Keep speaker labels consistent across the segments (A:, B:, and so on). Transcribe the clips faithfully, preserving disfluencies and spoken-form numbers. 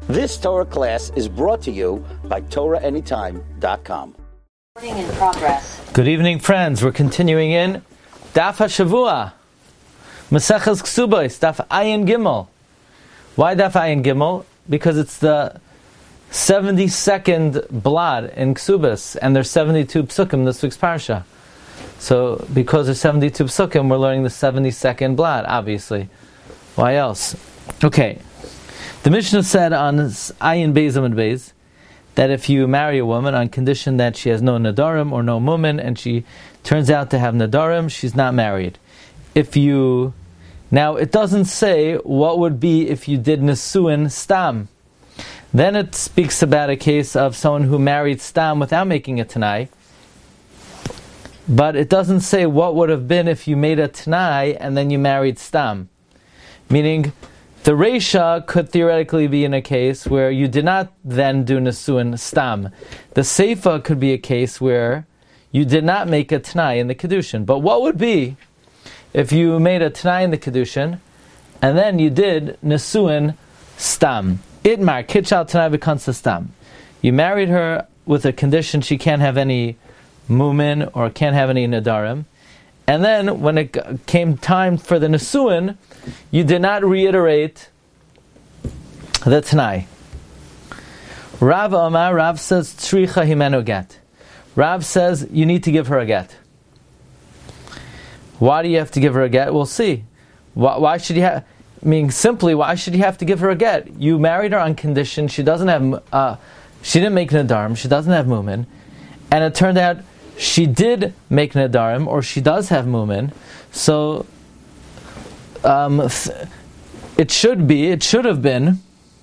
A: This Torah class is brought to you by Torah Anytime dot com.
B: In progress.
C: Good evening, friends. We're continuing in Daf HaShavua, Maseches Ksubos, Daf Ayin Gimel. Why Daf Ayin Gimel? Because it's the seventy-second blad in Ksubos, and there's seventy-two psukim this week's parsha. So, because there's seventy-two psukim, we're learning the seventy-second blad, obviously. Why else? Okay. The Mishnah said on Ayin Beis Amud Beis that if you marry a woman on condition that she has no nadarim or no mumen, and she turns out to have nadarim, she's not married. If you now, it doesn't say what would be if you did nesuin stam. Then it speaks about a case of someone who married stam without making a tanai. But it doesn't say what would have been if you made a tanai and then you married stam. Meaning, the Reisha could theoretically be in a case where you did not then do Nesuin Stam. The Seifa could be a case where you did not make a Tanai in the Kedushin. But what would be if you made a Tanai in the Kedushin and then you did Nesuin Stam? Itmar, Kitchal Tanai V'Kansa Stam. You married her with a condition she can't have any Mumin or can't have any Nadarim. And then when it came time for the Nesuin, you did not reiterate the Tanai. Rav Amar, Rav says, Tzricha himenu get. Rav says, you need to give her a get. Why do you have to give her a get? We'll see. Why, why should you have, I mean, simply, why should you have to give her a get? You married her on condition she doesn't have, uh, she didn't make Nadarim, she doesn't have Mumin, and it turned out she did make Nadarim, or she does have Mumin, so um, it should be, it should have been,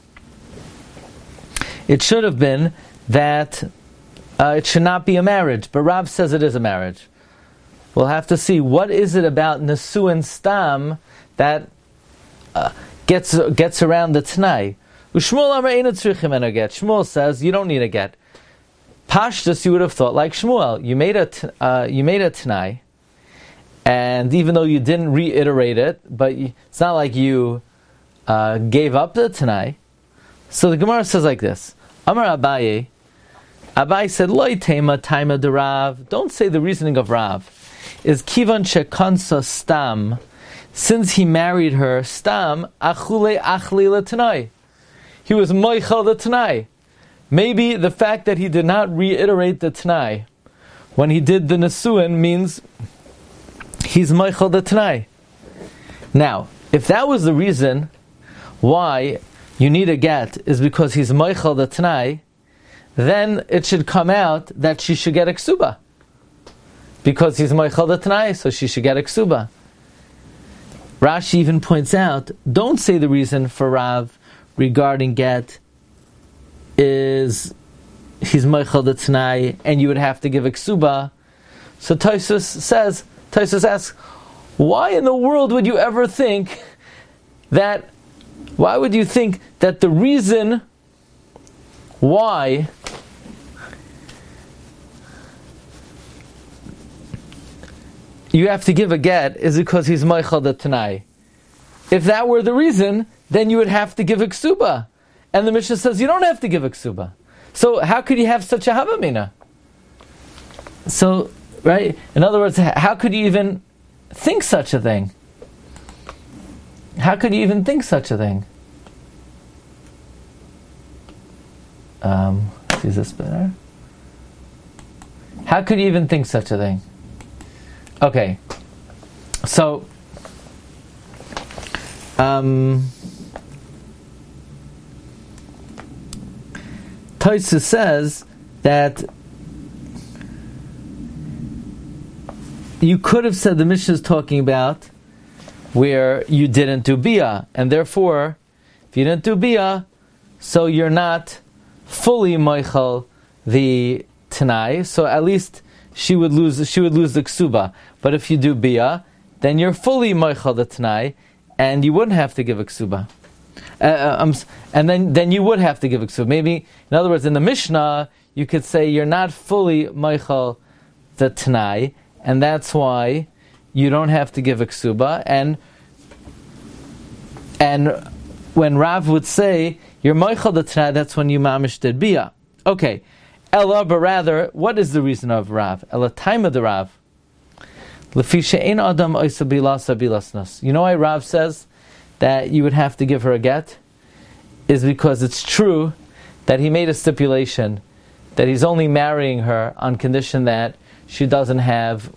C: it should have been that uh, it should not be a marriage, but Rav says it is a marriage. We'll have to see, what is it about Nesuin Stam that uh, gets gets around the Tanai? Shmuel says, you don't need a get. Pashtus, you would have thought like Shmuel. You made a t- uh, you made a Tanai, and even though you didn't reiterate it, but you, it's not like you uh, gave up the Tanai. So the Gemara says like this: Amar Abaye, Abaye said, "Loi tema taima de Rav." Don't say the reasoning of Rav is kivan shekansa stam. Since he married her stam, achule achli le Tanai. He was moichel the Tanai. Maybe the fact that he did not reiterate the Tanai when he did the Nesuin means he's Meichel the Tanai. Now, if that was the reason why you need a get is because he's Meichel the Tanai, then it should come out that she should get a ksuba. Because he's Meichel the Tanai, so she should get a ksuba. Rashi even points out, don't say the reason for Rav regarding get is he's Meichel the Tanai, and you would have to give a ksuba. So Tosfos says, Tosfos asks, why in the world would you ever think that, why would you think that the reason why you have to give a get is because he's Meichel the Tanai? If that were the reason, then you would have to give a ksuba. And the Mishnah says you don't have to give a ksuba. So how could you have such a havamina? So, right? In other words, how could you even think such a thing? How could you even think such a thing? Um, is this better? How could you even think such a thing? Okay. So, um... Tosfos says that you could have said the Mishnah is talking about where you didn't do bia, and therefore, if you didn't do bia, so you're not fully moichel the Tanai, so at least she would lose she would lose the ksuba. But if you do bia, then you're fully moichel the Tanai, and you wouldn't have to give a ksuba. Uh, um, and then, then you would have to give a ksuba. Maybe, in other words, in the Mishnah, you could say you're not fully moichel the Tanai, and that's why you don't have to give a ksuba. And and when Rav would say you're moichel the t'nai, that's when you mamish did bia. Okay. Ella, but rather, what is the reason of Rav? Ella time of the Rav. Lefisha ein adam oisa bilasa bilasnas. You know why Rav says that you would have to give her a get? Is because it's true that he made a stipulation that he's only marrying her on condition that she doesn't have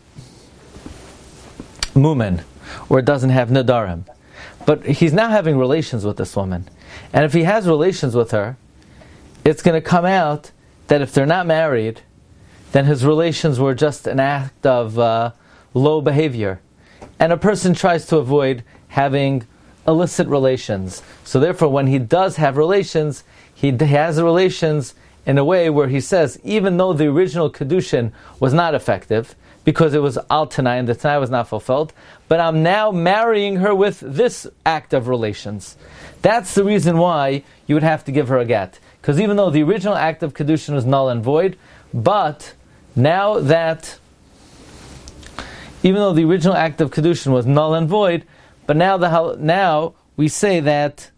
C: mumen, or doesn't have nadarim. But he's now having relations with this woman. And if he has relations with her, it's going to come out that if they're not married, then his relations were just an act of uh, low behavior. And a person tries to avoid having illicit relations. So therefore, when he does have relations, he has relations in a way where he says, even though the original kedushin was not effective, because it was al tanai and the tanai was not fulfilled, but I'm now marrying her with this act of relations. That's the reason why you would have to give her a get. Because even though the original act of kedushin was null and void, but now that, even though the original act of kedushin was null and void, but now the now we say that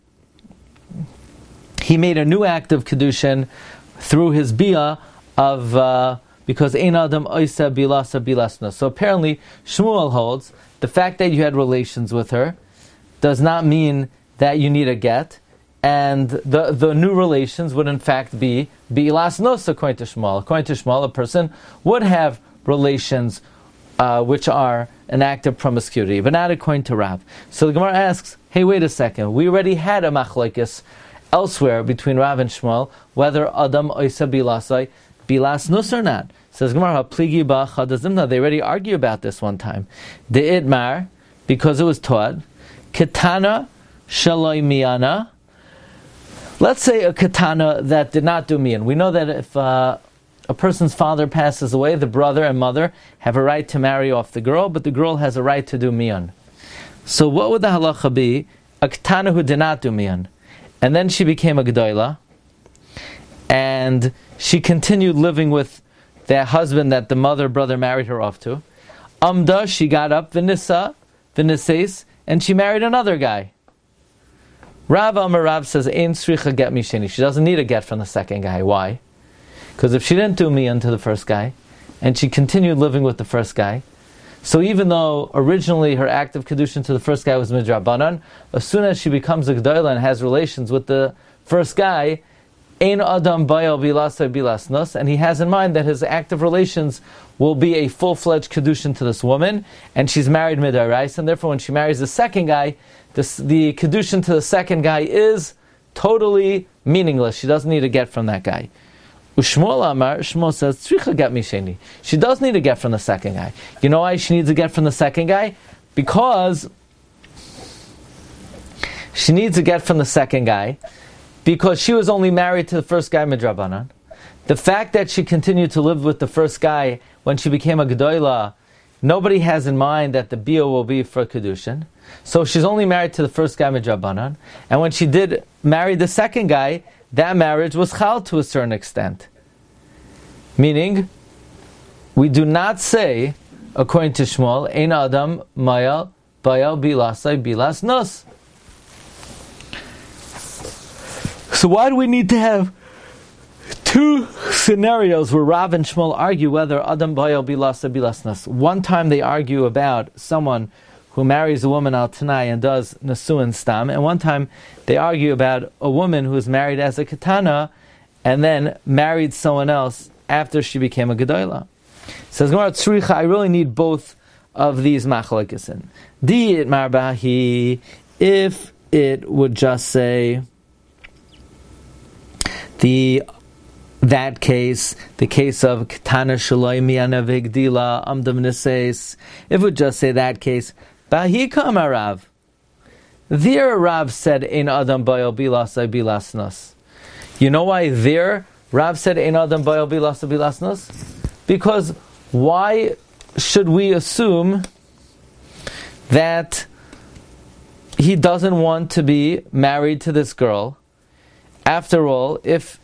C: he made a new act of kedushin through his bia of uh, because ein adam oisa bilasa bilasna. So apparently Shmuel holds the fact that you had relations with her does not mean that you need a get, and the the new relations would in fact be bilasnos according to Shmuel. According to Shmuel, a person would have relations uh, which are an act of promiscuity, but not according to Rav. So the Gemara asks, hey, wait a second, we already had a machlokes elsewhere between Rav and Shmuel, whether Adam Oisa Bilasai, Bilas Nus or not. Says Gemara, Pligi ba Chadazimna, they already argue about this one time. The Idmar, because it was taught, Ketana Shaloi Miyana. Let's say a Ketana that did not do Miyan. We know that if uh, a person's father passes away, the brother and mother have a right to marry off the girl, but the girl has a right to do Miyan. So what would the halacha be? A Ketana who did not do Miyan. And then she became a Gedola, and she continued living with the husband that the mother brother married her off to. Amda, she got up, Vinisa, Vinises, and she married another guy. Rav Amar Rav says, Ein sricha get misheni. She doesn't need a get from the second guy. Why? Because if she didn't do miyan to the first guy, and she continued living with the first guy, so even though originally her act of kedushin to the first guy was midrabanan, as soon as she becomes a gedola and has relations with the first guy, ein adam bayal bilasai bilasnos, and he has in mind that his act of relations will be a full-fledged kedushin to this woman, and she's married midarais, and therefore when she marries the second guy, this, the kedushin to the second guy is totally meaningless. She doesn't need a get from that guy. Ushmol Amar, Shmuel says, Tzricha get misheni. She does need a get from the second guy. You know why she needs a get from the second guy? Because she needs a get from the second guy because she was only married to the first guy midrabanan. The fact that she continued to live with the first guy when she became a gedola, nobody has in mind that the bia will be for kedushin. So she's only married to the first guy midrabanan. And when she did marry the second guy, that marriage was chal to a certain extent. Meaning, we do not say, according to Shmuel, Ein Adam Mayal Bayal Bilasai Bilas Nos. So why do we need to have two scenarios where Rav and Shmuel argue whether Adam Bayal Bilasai Bilas Nos? One time they argue about someone who marries a woman al tanai and does nasuin stam, and one time they argue about a woman who is married as a katana and then married someone else after she became a gedola. Says Gemara Tzricha, I really need both of these machlokesen. Di it marbahi, if it would just say the that case, the case of katana shaloi miyana v'gdila amdam nises, if it would just say that case, Bahika Rav. There Rav said, Ein Adam Bayal Bilasai Bilasnos. You know why there Rav said, Ein Adam Bayal Bilasai Bilasnos? Because why should we assume that he doesn't want to be married to this girl? After all, if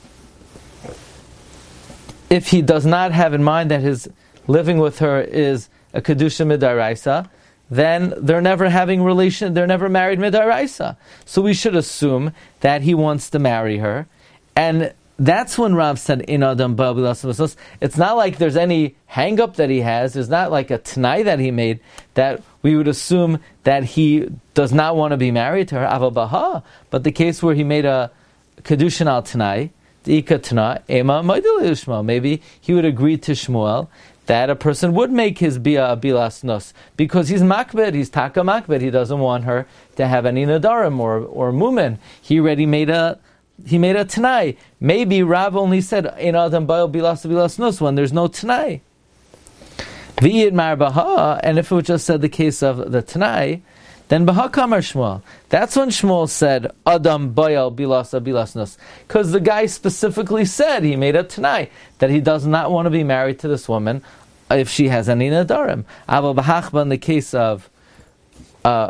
C: if he does not have in mind that his living with her is a kedusha midaraisa, then they're never having relation, they're never married midaraisa. So we should assume that he wants to marry her. And that's when Rav said, in Adam Ba'al Bilas Nos. It's not like there's any hang-up that he has, there's not like a t'nai that he made, that we would assume that he does not want to be married to her, Aval Baha. But the case where he made a Kedushin al t'nai, Ika t'na, Ema Maidil Shmuel, maybe he would agree to Shmuel that a person would make his bia a bilas nos, because he's makbid, he's taka makbid, he doesn't want her to have any nadarim or or mumen. He already made a he made a t'nai. Maybe Rav only said in adam ba'al bilas bilas nos when there's no t'nai. V'yid mar baha, and if it just said the case of the t'nai, then baha kamar Shmuel. That's when Shmuel said adam ba'al bilas bilas nos, because the guy specifically said he made a t'nai that he does not want to be married to this woman if she has any nadarim. Aval b'hachba, in the case of uh,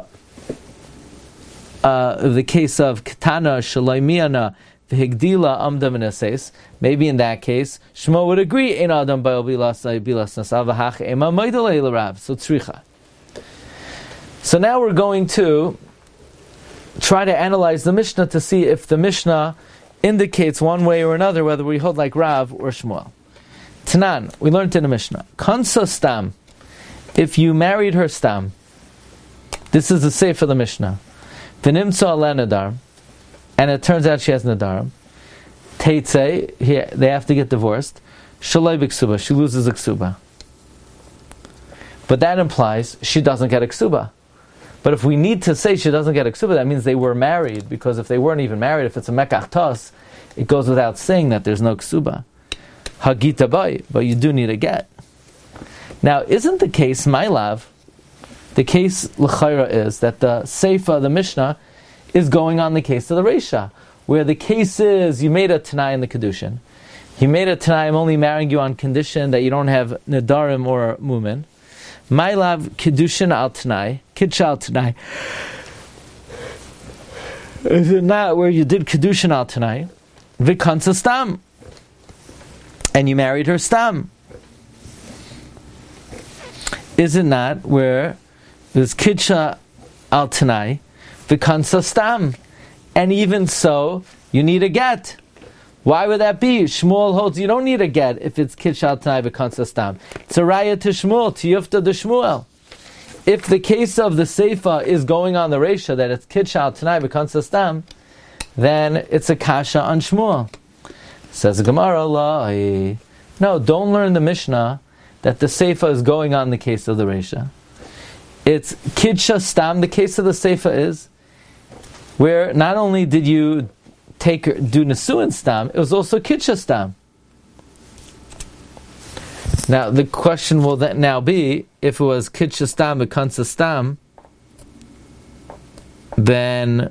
C: uh, the case of katana shalaimiana v'higdila amda minases, maybe in that case Shmuel would agree in adam ba'al bilas bilas nos aval b'hach ema maidalei l'Rav. So tzricha. So now we're going to try to analyze the Mishnah to see if the Mishnah indicates one way or another whether we hold like Rav or Shmuel. Tanan, we learned in the Mishnah, Kansa stam, if you married her stam, this is the seif of the Mishnah, V'nimtza ala nadar, and it turns out she has nadarim, Teitze, they have to get divorced, Shalai b'ksuba, she loses a ksuba. But that implies she doesn't get a ksuba. But if we need to say she doesn't get a ksuba, that means they were married, because if they weren't even married, if it's a mekach tos, it goes without saying that there's no ksuba. Hagita bay, but you do need a get. Now, isn't the case, my love, the case l'chayra is that the seifa, the Mishnah, is going on the case of the Reisha, where the case is you made a t'nai in the kedushin. He made a t'nai, I'm only marrying you on condition that you don't have nadarim or mumin. My love, kedushin al t'nai, kitcha al t'nai. Is it not where you did kedushin al t'nai? V'kansa stam, and you married her stam. Is it not where there's kitcha al t'nai, v'kansa stam, and even so you need a get? Why would that be? Shmuel holds you don't need a get if it's kitcha t'nai v'kansa stam. It's a raya to Shmuel, to yufta de Shmuel. If the case of the seifa is going on the reisha that it's kitcha t'nai v'kansa stam, then it's a kasha on Shmuel. Says the Gemara, lai. No, don't learn the Mishnah that the seifa is going on the case of the reisha. It's kitcha stam. The case of the seifa is where not only did you take do nesuin stam, it was also kitcha stam. Now the question will then now be, if it was kitcha stam v'kansa stam, then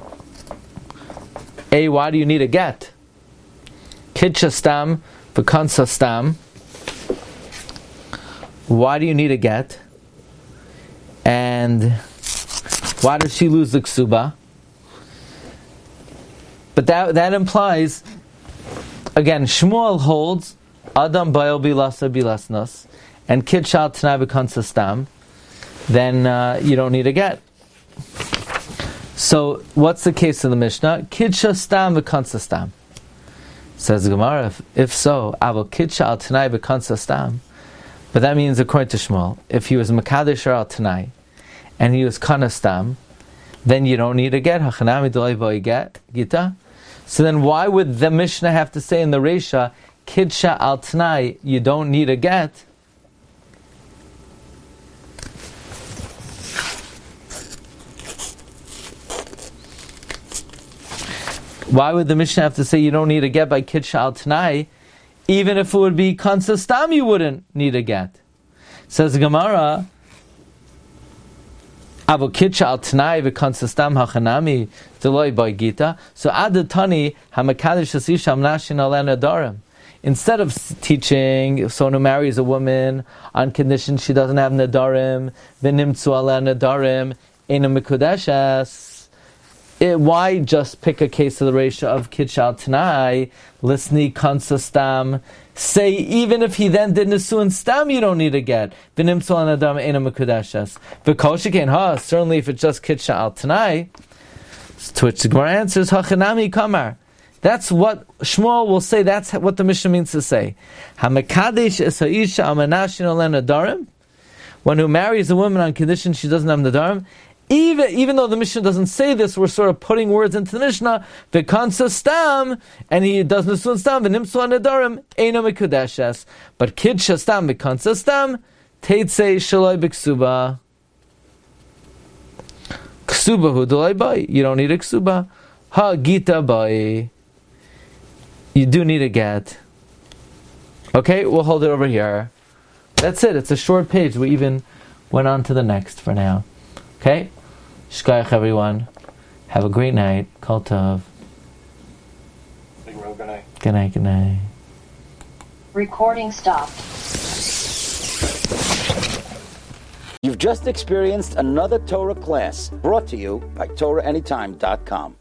C: A, why do you need a get? Kitcha stam v'kansa stam, why do you need a get? And why does she lose the ksuba? But that that implies, again, Shmuel holds Adam ba'al bilasa bilasnos and kitcha t'nai v'kansa stam, then uh, you don't need a get. So what's the case in the Mishnah? Kitcha stam v'kansa stam. Says the Gemara, if, if so, avol kitcha al t'nai v'kansa stam. But that means, according to Shmuel, if he was makadesh al t'nai and he was kana stam, then you don't need a get. Hachanami d'loi boi get gita. So then, why would the Mishnah have to say in the Reisha, kitcha al t'nai, you don't need a get? Why would the Mishnah have to say you don't need a get by kitcha al t'nai? Even if it would be kansa stam, you wouldn't need a get. Says Gemara, avo kitcha al t'nai v'kansa stam hachanami d'loi by gita. So adatani hamakadesh asisha amnashin ala nadarim. Instead of teaching if someone who marries a woman on condition she doesn't have nadarim, v'nimtzu ala nadarim ena mikudeshes, it, why just pick a case of the ratio of Kitchal Tanai, Lisni Kansa Stam? Say, even if he then did Nisuin Stam, you don't need a get. V'nimtzu an Adam Eina Mekudeshes. V'koshikein ha, certainly if it's just Kitchal Tanai, to which the Gemara answers, Hachanami Kamar. That's what Shmuel will say, that's what the Mishnah means to say. HaMekadesh es ha'isha al-menashin olen nadarim. One who marries a woman on condition she doesn't have nadarim, Even, even though the Mishnah doesn't say this, we're sort of putting words into the Mishnah. V'kansa stam, and he does nisun stam. V'nimsu anadarim eino mikudeshes. But kidsha stam v'kansa stam teitzei shaloi b'ksuba. Ksuba hu d'loi bai. You don't need a ksuba. Ha gita bai. You do need a get. Okay, we'll hold it over here. That's it. It's a short page. We even went on to the next for now. Okay? Shkayach everyone. Have a great night. Kol tov.
D: Good night.
C: Good night, good night.
B: Recording stopped.
A: You've just experienced another Torah class brought to you by Torah Anytime dot com.